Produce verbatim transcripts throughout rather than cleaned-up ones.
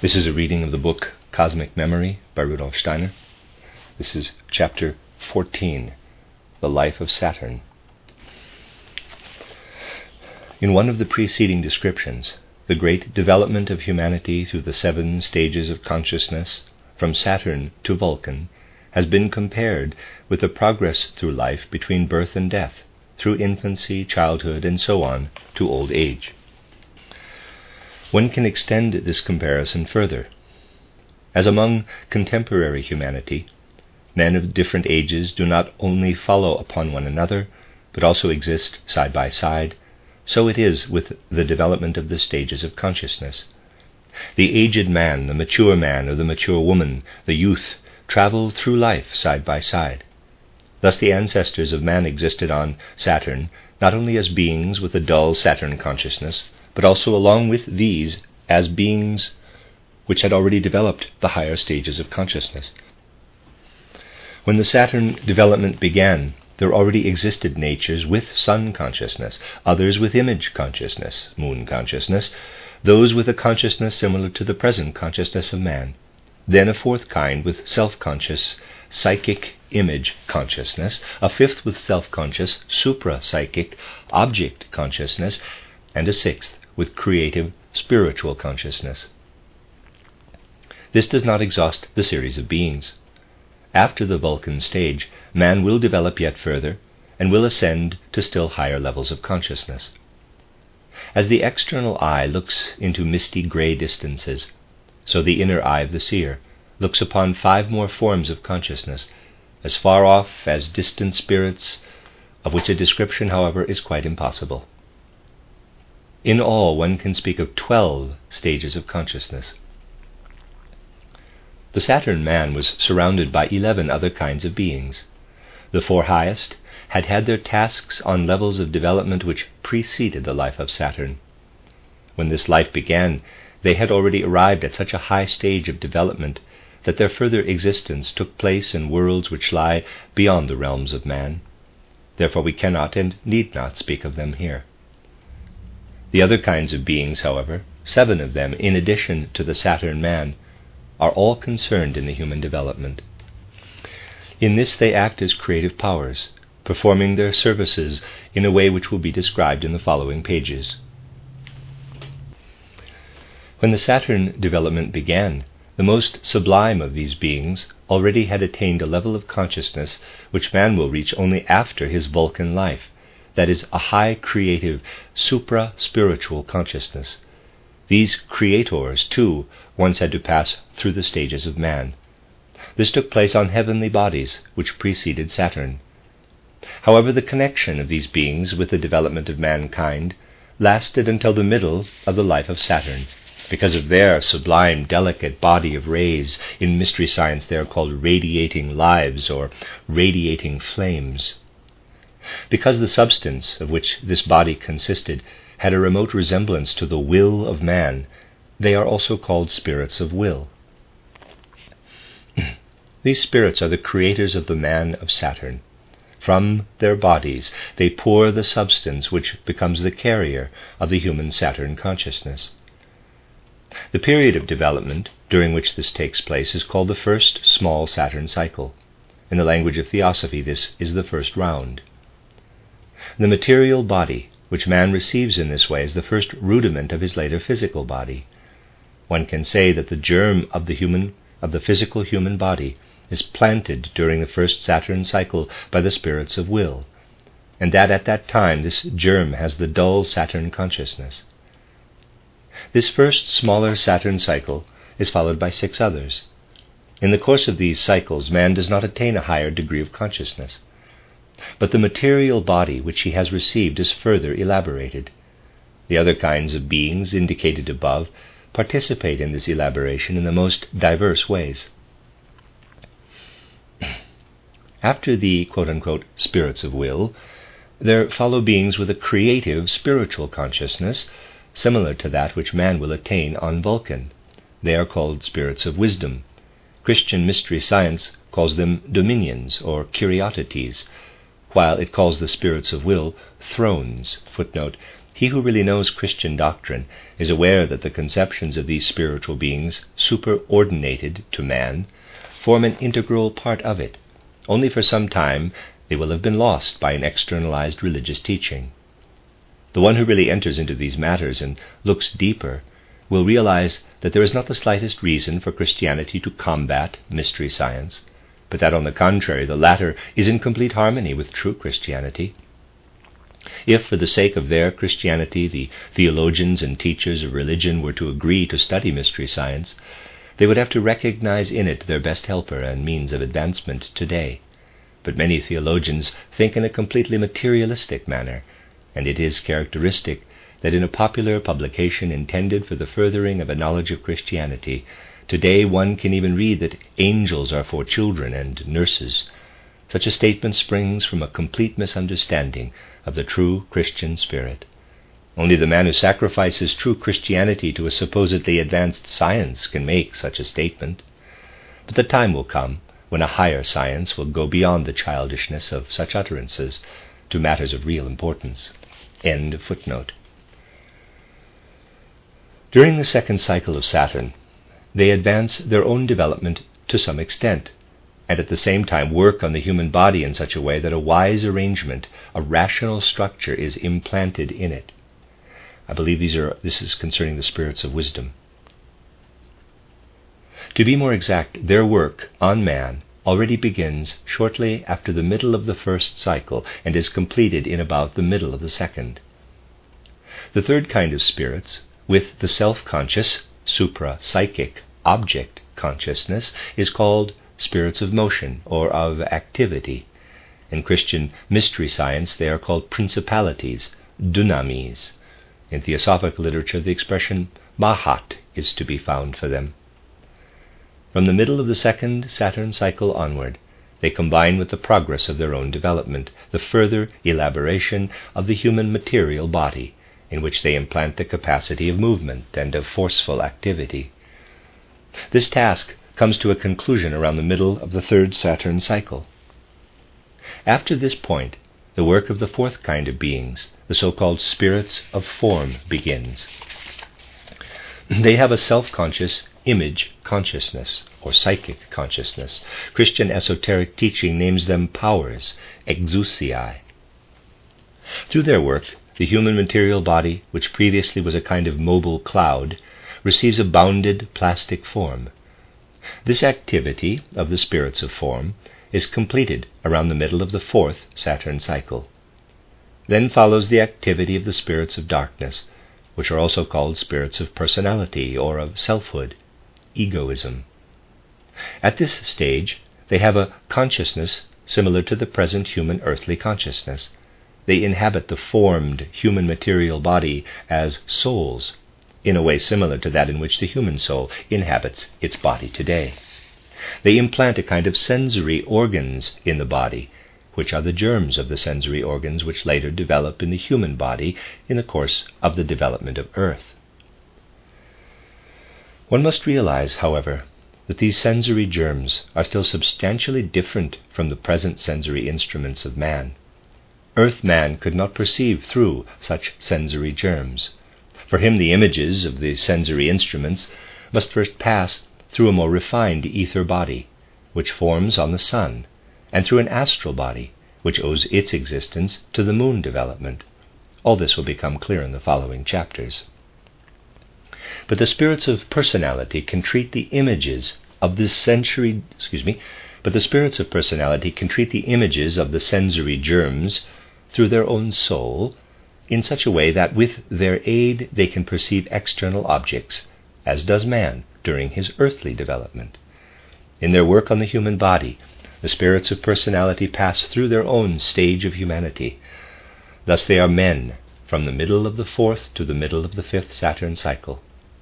This is a reading of the book Cosmic Memory by Rudolf Steiner. This is chapter fourteen, The Life of Saturn. In one of the preceding descriptions, the great development of humanity through the seven stages of consciousness, from Saturn to Vulcan, has been compared with the progress through life between birth and death, through infancy, childhood, and so on, to old age. One can extend this comparison further, as among contemporary humanity, men of different ages do not only follow upon one another, but also exist side by side. So it is with the development of the stages of consciousness. The aged man, the mature man, or the mature woman, the youth, travel through life side by side. Thus the ancestors of man existed on Saturn, not only as beings with a dull Saturn consciousness, but also along with these as beings which had already developed the higher stages of consciousness. When the Saturn development began, there already existed natures with sun consciousness, others with image consciousness, moon consciousness, those with a consciousness similar to the present consciousness of man, then a fourth kind with self-conscious psychic image consciousness, a fifth with self-conscious supra-psychic object consciousness, and a sixth with creative spiritual consciousness. This does not exhaust the series of beings. After the Vulcan stage, man will develop yet further and will ascend to still higher levels of consciousness. As the external eye looks into misty grey distances, so the inner eye of the seer looks upon five more forms of consciousness, as far off as distant spirits, of which a description, however, is quite impossible. In all, one can speak of twelve stages of consciousness. The Saturn man was surrounded by eleven other kinds of beings. The four highest had had their tasks on levels of development which preceded the life of Saturn. When this life began, they had already arrived at such a high stage of development that their further existence took place in worlds which lie beyond the realms of man. Therefore we cannot and need not speak of them here. The other kinds of beings, however, seven of them in addition to the Saturn man, are all concerned in the human development. In this they act as creative powers, performing their services in a way which will be described in the following pages. When the Saturn development began, the most sublime of these beings already had attained a level of consciousness which man will reach only after his Vulcan life, that is, a high creative, supra-spiritual consciousness. These creators, too, once had to pass through the stages of man. This took place on heavenly bodies, which preceded Saturn. However, the connection of these beings with the development of mankind lasted until the middle of the life of Saturn, because of their sublime, delicate body of rays. In mystery science they are called radiating lives or radiating flames. Because the substance of which this body consisted had a remote resemblance to the will of man, they are also called spirits of will. These spirits are the creators of the man of Saturn. From their bodies they pour the substance which becomes the carrier of the human Saturn consciousness. The period of development during which this takes place is called the first small Saturn cycle. In the language of Theosophy, this is the first round. The material body which man receives in this way is the first rudiment of his later physical body. One can say that the germ of the human, of the physical human body is planted during the first Saturn cycle by the spirits of will, and that at that time this germ has the dull Saturn consciousness. This first smaller Saturn cycle is followed by six others. In the course of these cycles, man does not attain a higher degree of consciousness, but the material body which he has received is further elaborated. The other kinds of beings indicated above participate in this elaboration in the most diverse ways. After the quote-unquote spirits of will, there follow beings with a creative spiritual consciousness, similar to that which man will attain on Vulcan. They are called spirits of wisdom. Christian mystery science calls them dominions or kuriotetes, while it calls the spirits of will thrones. Footnote: He who really knows Christian doctrine is aware that the conceptions of these spiritual beings, superordinated to man, form an integral part of it. Only for some time they will have been lost by an externalized religious teaching. The one who really enters into these matters and looks deeper will realize that there is not the slightest reason for Christianity to combat mystery science, but that on the contrary the latter is in complete harmony with true Christianity. If, for the sake of their Christianity, the theologians and teachers of religion were to agree to study mystery science, they would have to recognize in it their best helper and means of advancement today. But many theologians think in a completely materialistic manner, and it is characteristic that in a popular publication intended for the furthering of a knowledge of Christianity, today one can even read that angels are for children and nurses. Such a statement springs from a complete misunderstanding of the true Christian spirit. Only the man who sacrifices true Christianity to a supposedly advanced science can make such a statement. But the time will come when a higher science will go beyond the childishness of such utterances to matters of real importance. End of footnote. During the second cycle of Saturn, they advance their own development to some extent, and at the same time work on the human body in such a way that a wise arrangement, a rational structure is implanted in it. I believe these are this is concerning the spirits of wisdom. To be more exact, their work on man already begins shortly after the middle of the first cycle and is completed in about the middle of the second. The third kind of spirits, with the self-conscious, supra-psychic object consciousness, is called spirits of motion or of activity. In Christian mystery science they are called principalities, dunamis. In theosophic literature the expression mahat is to be found for them. From the middle of the second Saturn cycle onward, they combine with the progress of their own development the further elaboration of the human material body, in which they implant the capacity of movement and of forceful activity. This task comes to a conclusion around the middle of the third Saturn cycle. After this point, the work of the fourth kind of beings, the so-called spirits of form, begins. They have a self-conscious image consciousness, or psychic consciousness. Christian esoteric teaching names them powers, exousiae. Through their work, the human material body, which previously was a kind of mobile cloud, receives a bounded plastic form. This activity of the spirits of form is completed around the middle of the fourth Saturn cycle. Then follows the activity of the spirits of darkness, which are also called spirits of personality or of selfhood, egoism. At this stage, they have a consciousness similar to the present human earthly consciousness. They inhabit the formed human material body as souls, in a way similar to that in which the human soul inhabits its body today. They implant a kind of sensory organs in the body, which are the germs of the sensory organs which later develop in the human body in the course of the development of Earth. One must realize, however, that these sensory germs are still substantially different from the present sensory instruments of man. Earth man could not perceive through such sensory germs. For him the images of the sensory instruments must first pass through a more refined ether body, which forms on the sun, and through an astral body, which owes its existence to the moon development. All this will become clear in the following chapters. But the spirits of personality can treat the images of the sensory, excuse me, but the spirits of personality can treat the images of the sensory germs through their own soul in such a way that with their aid they can perceive external objects, as does man during his earthly development. In their work on the human body, the spirits of personality pass through their own stage of humanity. Thus they are men from the middle of the fourth to the middle of the fifth Saturn cycle.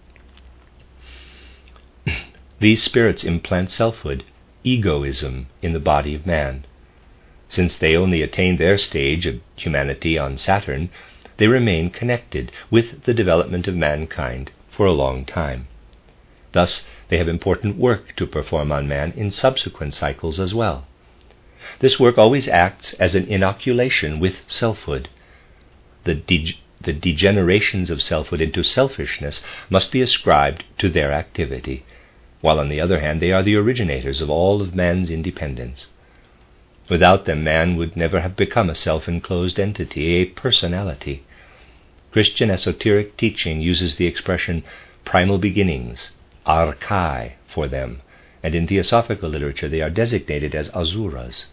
These spirits implant selfhood, egoism, in the body of man. Since they only attain their stage of humanity on Saturn, they remain connected with the development of mankind for a long time. Thus, they have important work to perform on man in subsequent cycles as well. This work always acts as an inoculation with selfhood. The, de- the degenerations of selfhood into selfishness must be ascribed to their activity, while on the other hand they are the originators of all of man's independence. Without them, man would never have become a self-enclosed entity, a personality. Christian esoteric teaching uses the expression primal beginnings, archai, for them, and in theosophical literature they are designated as asuras.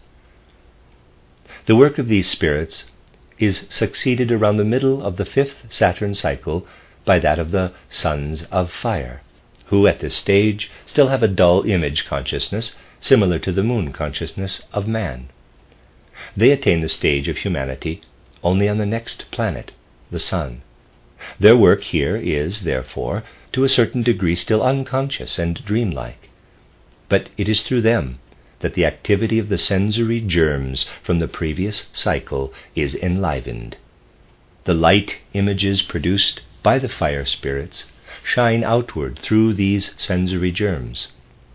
The work of these spirits is succeeded around the middle of the fifth Saturn cycle by that of the sons of fire, who at this stage still have a dull image consciousness similar to the moon consciousness of man. They attain the stage of humanity only on the next planet, the sun. Their work here is, therefore, to a certain degree still unconscious and dreamlike. But it is through them that the activity of the sensory germs from the previous cycle is enlivened. The light images produced by the fire spirits shine outward through these sensory germs.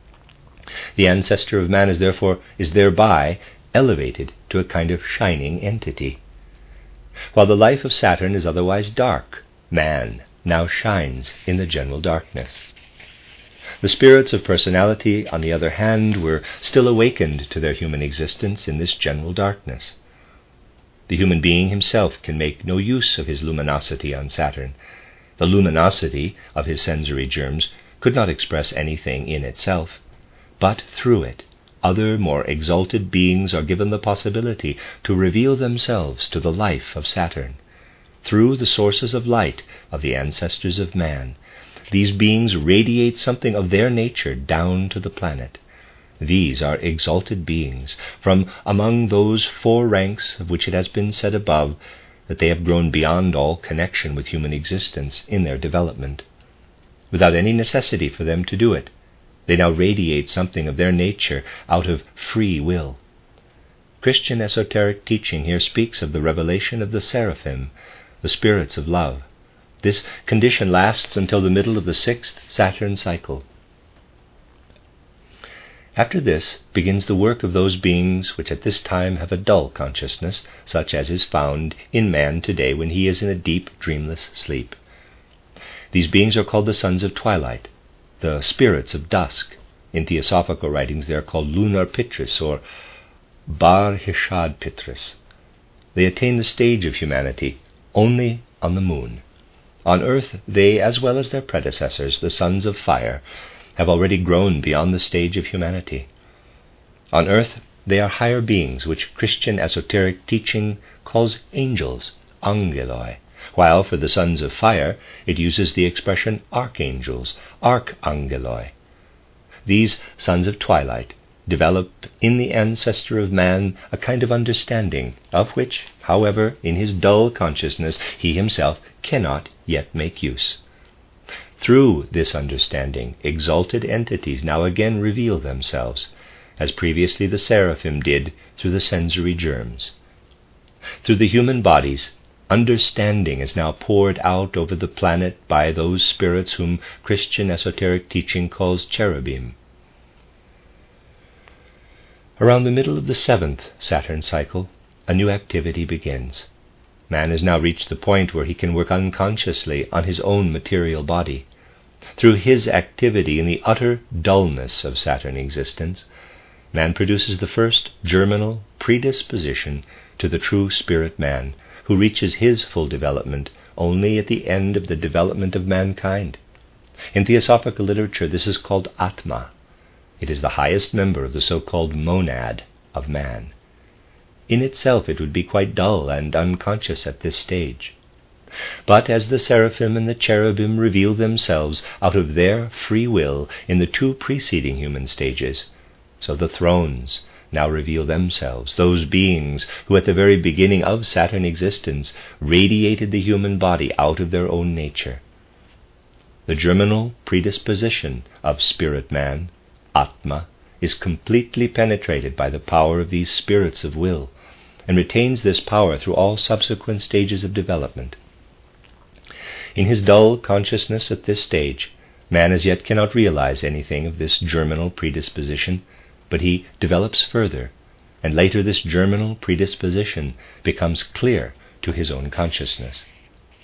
The ancestor of man is therefore is thereby elevated to a kind of shining entity. While the life of Saturn is otherwise dark, man now shines in the general darkness. The spirits of personality, on the other hand, were still awakened to their human existence in this general darkness. The human being himself can make no use of his luminosity on Saturn. The luminosity of his sensory germs could not express anything in itself, but through it, other more exalted beings are given the possibility to reveal themselves to the life of Saturn. Through the sources of light of the ancestors of man, these beings radiate something of their nature down to the planet. These are exalted beings from among those four ranks of which it has been said above that they have grown beyond all connection with human existence in their development. Without any necessity for them to do it, they now radiate something of their nature out of free will. Christian esoteric teaching here speaks of the revelation of the seraphim, the spirits of love. This condition lasts until the middle of the sixth Saturn cycle. After this begins the work of those beings which at this time have a dull consciousness, such as is found in man today when he is in a deep, dreamless sleep. These beings are called the sons of twilight, the spirits of dusk. In theosophical writings they are called lunar pitris or bar hishad pitris. They attain the stage of humanity only on the moon. On earth they, as well as their predecessors, the sons of fire, have already grown beyond the stage of humanity. On earth they are higher beings which Christian esoteric teaching calls angels, angeloi, while for the sons of fire it uses the expression archangels, archangeloi. These sons of twilight develop in the ancestor of man a kind of understanding, of which, however, in his dull consciousness he himself cannot yet make use. Through this understanding, exalted entities now again reveal themselves, as previously the seraphim did through the sensory germs. Through the human bodies, understanding is now poured out over the planet by those spirits whom Christian esoteric teaching calls cherubim. Around the middle of the seventh Saturn cycle, a new activity begins. Man has now reached the point where he can work unconsciously on his own material body. Through his activity in the utter dullness of Saturn existence, man produces the first germinal predisposition to the true spirit man, who reaches his full development only at the end of the development of mankind. In theosophical literature this is called Atma. It is the highest member of the so-called monad of man. In itself it would be quite dull and unconscious at this stage. But as the seraphim and the cherubim reveal themselves out of their free will in the two preceding human stages, so the thrones now reveal themselves, those beings who at the very beginning of Saturn existence radiated the human body out of their own nature. The germinal predisposition of spirit man, Atma, is completely penetrated by the power of these spirits of will, and retains this power through all subsequent stages of development. In his dull consciousness at this stage, man as yet cannot realize anything of this germinal predisposition, but he develops further, and later this germinal predisposition becomes clear to his own consciousness.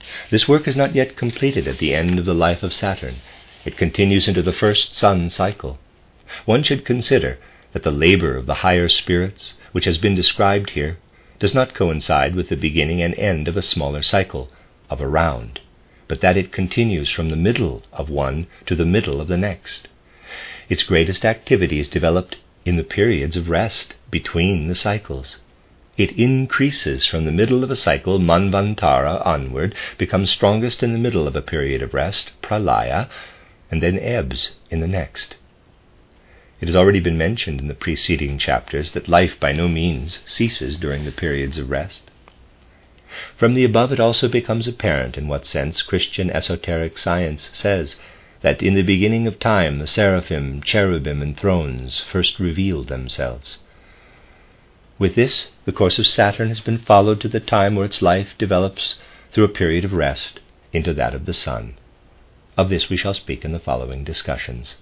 This work is not yet completed at the end of the life of Saturn. It continues into the first sun cycle. One should consider that the labor of the higher spirits, which has been described here, does not coincide with the beginning and end of a smaller cycle, of a round, but that it continues from the middle of one to the middle of the next. Its greatest activity is developed in the periods of rest between the cycles. It increases from the middle of a cycle, Manvantara, onward, becomes strongest in the middle of a period of rest, Pralaya, and then ebbs in the next. It has already been mentioned in the preceding chapters that life by no means ceases during the periods of rest. From the above it also becomes apparent in what sense Christian esoteric science says that in the beginning of time the seraphim, cherubim, and thrones first revealed themselves. With this, the course of Saturn has been followed to the time where its life develops through a period of rest into that of the Sun. Of this we shall speak in the following discussions.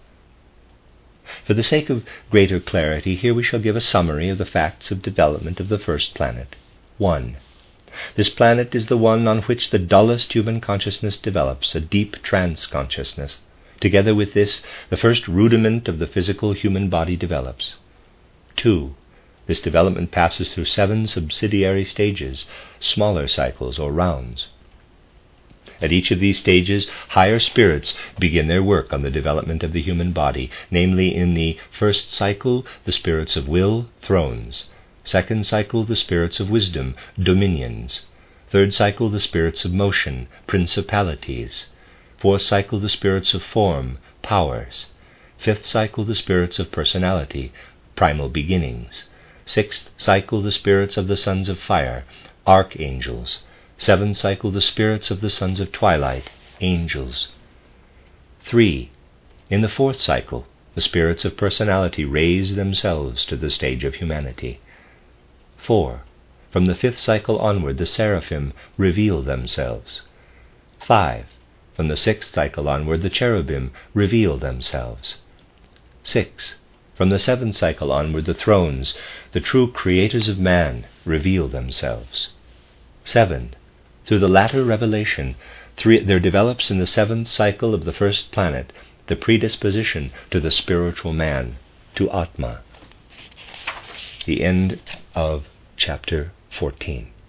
For the sake of greater clarity, here we shall give a summary of the facts of development of the first planet. one. This planet is the one on which the dullest human consciousness develops, a deep trance consciousness. Together with this, the first rudiment of the physical human body develops. two. This development passes through seven subsidiary stages, smaller cycles or rounds. At each of these stages, higher spirits begin their work on the development of the human body, namely in the first cycle, the spirits of will, thrones; second cycle, the spirits of wisdom, dominions; third cycle, the spirits of motion, principalities; fourth cycle, the spirits of form, powers; fifth cycle, the spirits of personality, primal beginnings; sixth cycle, the spirits of the sons of fire, archangels; seventh cycle, the spirits of the sons of twilight, angels. three. In the fourth cycle, the spirits of personality raise themselves to the stage of humanity. four. From the fifth cycle onward, the seraphim reveal themselves. five. From the sixth cycle onward, the cherubim reveal themselves. six. From the seventh cycle onward, the thrones, the true creators of man, reveal themselves. seven. Through the latter revelation, three, there develops in the seventh cycle of the first planet the predisposition to the spiritual man, to Atma. The end of chapter fourteen.